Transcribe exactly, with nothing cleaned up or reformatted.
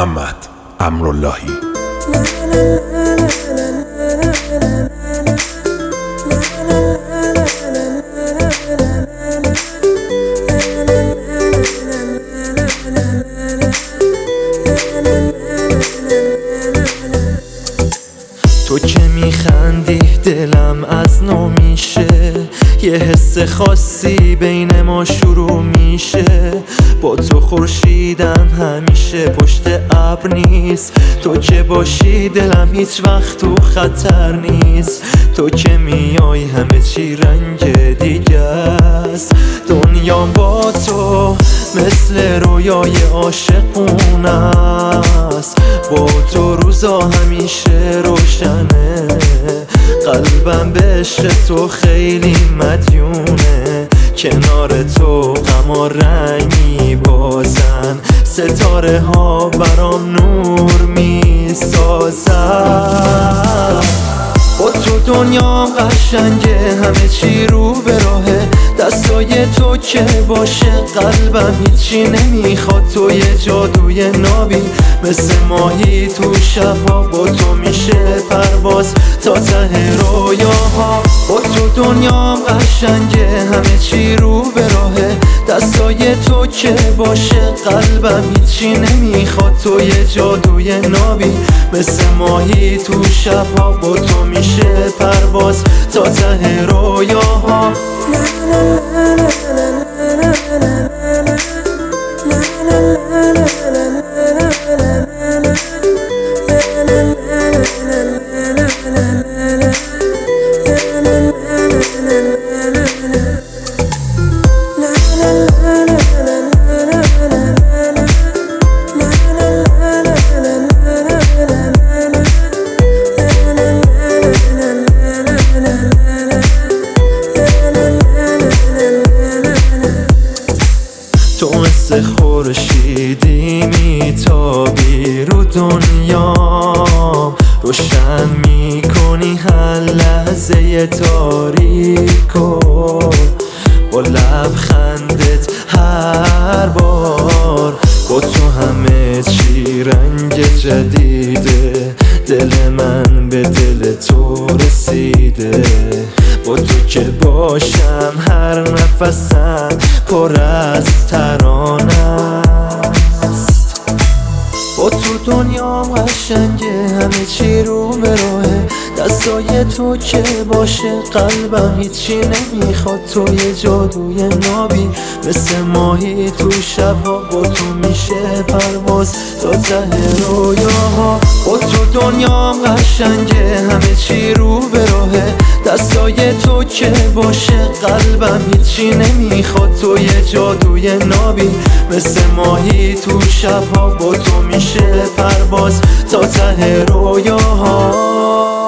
محمد امراللهی. تو که میخندی دلم از نو میشه، یه حس خاصی بین ما شروع میشه. با تو خورشیدم همیشه پشت ابر نیست، تو که باشی دلم هیچ وقت تو خطر نیست. تو که میای همه چی رنگ دیگه است، دنیا با تو مثل رویای عاشقونه است. با تو روزا همیشه روشنه، قلبم به عشق تو خیلی مدیونه. کنار تو غم و رنگ میبازن، ستاره ها برام نور میسازن. با تو دنیا قشنگه، همه چی رو به راهه. دستای تو که باشه قلبم هیچی نمیخواد. تو یه جادوی نابی مثل ماهی تو شبها، با تو میشه پرواز تا ته رویاها. با تو دنیا قشنگه، همه چی رو به راهه. دستای تو که باشه قلبم هیچی نمیخواد. تو یه جادوی نابی مثل ماهی تو شبها، با تو میشه پرواز تا ته رویاها. تو مثل خورشیدی میتابی رو دنیا، روشن میکنی هر لحظه تاریکو. با لبخندت هر بار، با تو همه چی رنگ جدیده. دل من به دل تو رسیده، با تو که باشم هر نفسم پر از ترانه است. با تو دنیا قشنگه، همه چی رو به راهه. دستای تو که باشه قلبم هیچی نمیخواد. تو یه جادوی نابی مثل ماهی تو شبها، با تو میشه پرواز تا ته رویاها. با تو دنیا قشنگه، همه چی رو به راهه. دستای تو که باشه قلبم هیچی نمیخواد. تو یه جادوی نابی مثل ماهی تو شبها، با تو میشه پرواز تا ته رویاها.